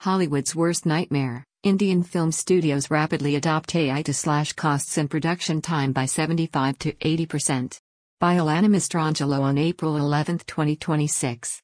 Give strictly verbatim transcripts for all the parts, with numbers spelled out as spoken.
Hollywood's worst nightmare. Indian film studios rapidly adopt A I to slash costs and production time by seventy-five to eighty percent. By Alana Mastrangelo on April eleventh, twenty twenty-six.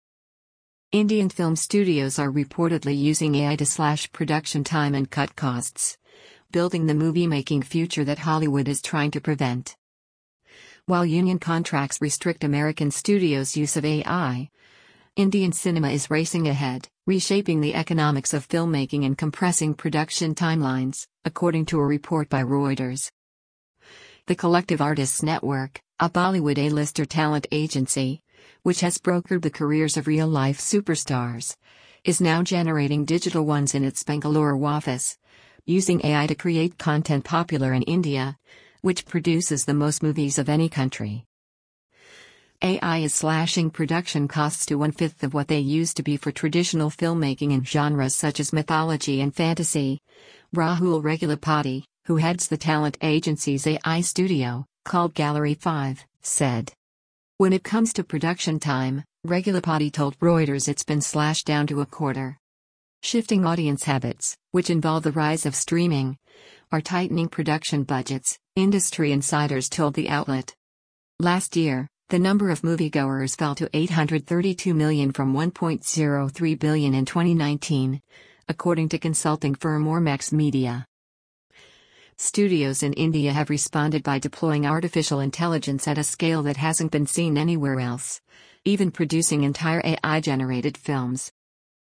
Indian film studios are reportedly using A I to slash production time and cut costs, building the movie-making future that Hollywood is trying to prevent. While union contracts restrict American studios' use of A I, Indian cinema is racing ahead, reshaping the economics of filmmaking and compressing production timelines, according to a report by Reuters. The Collective Artists Network, a Bollywood A-lister talent agency, which has brokered the careers of real-life superstars, is now generating digital ones in its Bengaluru office, using A I to create content popular in India, which produces the most movies of any country. A I is slashing production costs to one-fifth of what they used to be for traditional filmmaking in genres such as mythology and fantasy. Rahul Regulapati, who heads the talent agency's A I studio, called Gallery five, said. When it comes to production time, Regulapati told Reuters it's been slashed down to a quarter. Shifting audience habits, which involve the rise of streaming, are tightening production budgets, industry insiders told the outlet. Last year, the number of moviegoers fell to eight hundred thirty-two million from one point zero three billion in twenty nineteen, according to consulting firm Ormex Media. Studios in India have responded by deploying artificial intelligence at a scale that hasn't been seen anywhere else, even producing entire A I-generated films.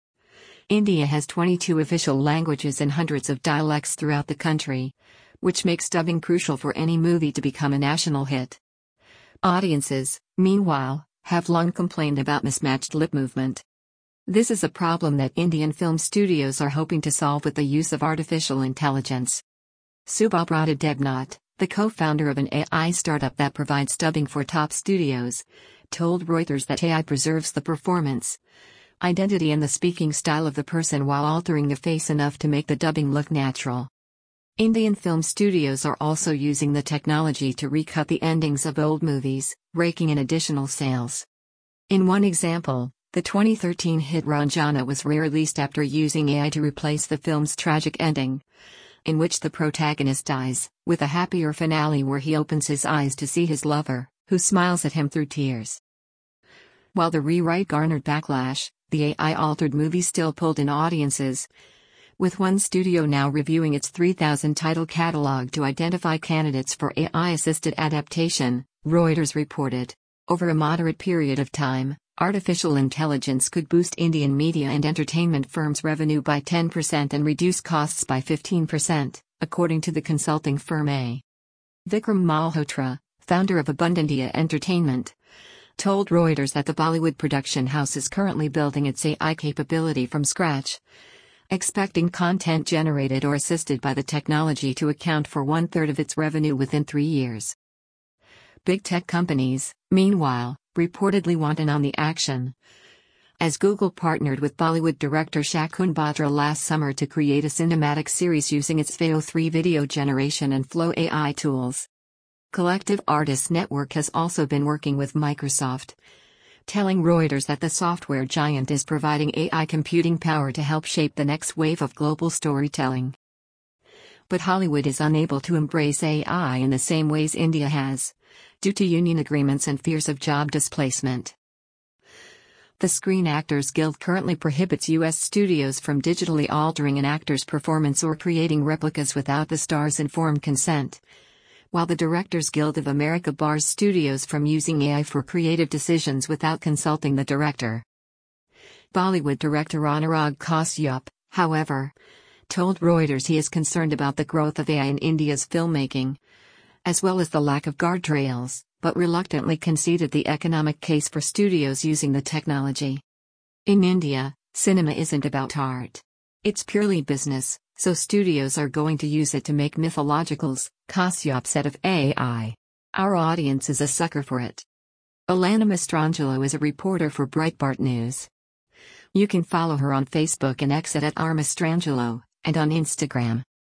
India has twenty-two official languages and hundreds of dialects throughout the country, which makes dubbing crucial for any movie to become a national hit. Audiences, meanwhile, have long complained about mismatched lip movement. This is a problem that Indian film studios are hoping to solve with the use of artificial intelligence. Subhabrata Debnath, the co-founder of an A I startup that provides dubbing for top studios, told Reuters that A I preserves the performance, identity and the speaking style of the person while altering the face enough to make the dubbing look natural. Indian film studios are also using the technology to recut the endings of old movies, raking in additional sales. In one example, the twenty thirteen hit Ranjana was re-released after using A I to replace the film's tragic ending, in which the protagonist dies, with a happier finale where he opens his eyes to see his lover, who smiles at him through tears. While the rewrite garnered backlash, the A I-altered movie still pulled in audiences, with one studio now reviewing its three thousand title catalog to identify candidates for A I-assisted adaptation, Reuters reported. Over a moderate period of time, artificial intelligence could boost Indian media and entertainment firms' revenue by ten percent and reduce costs by fifteen percent, according to the consulting firm A. Vikram Malhotra, founder of Abundantia Entertainment, told Reuters that the Bollywood production house is currently building its A I capability from scratch, expecting content generated or assisted by the technology to account for one-third of its revenue within three years. Big tech companies, meanwhile, reportedly want in on the action, as Google partnered with Bollywood director Shakun Batra last summer to create a cinematic series using its V E O three video generation and Flow A I tools. Collective Artists Network has also been working with Microsoft, telling Reuters that the software giant is providing A I computing power to help shape the next wave of global storytelling. But Hollywood is unable to embrace A I in the same ways India has, due to union agreements and fears of job displacement. The Screen Actors Guild currently prohibits U S studios from digitally altering an actor's performance or creating replicas without the star's informed consent, while the Directors Guild of America bars studios from using A I for creative decisions without consulting the director. Bollywood director Anurag Kashyap, however, told Reuters he is concerned about the growth of A I in India's filmmaking, as well as the lack of guardrails, but reluctantly conceded the economic case for studios using the technology. In India, cinema isn't about art. It's purely business, so studios are going to use it to make mythologicals, Kashyap said of A I. Our audience is a sucker for it. Alana Mastrangelo is a reporter for Breitbart News. You can follow her on Facebook and X at R Mastrangelo, and on Instagram.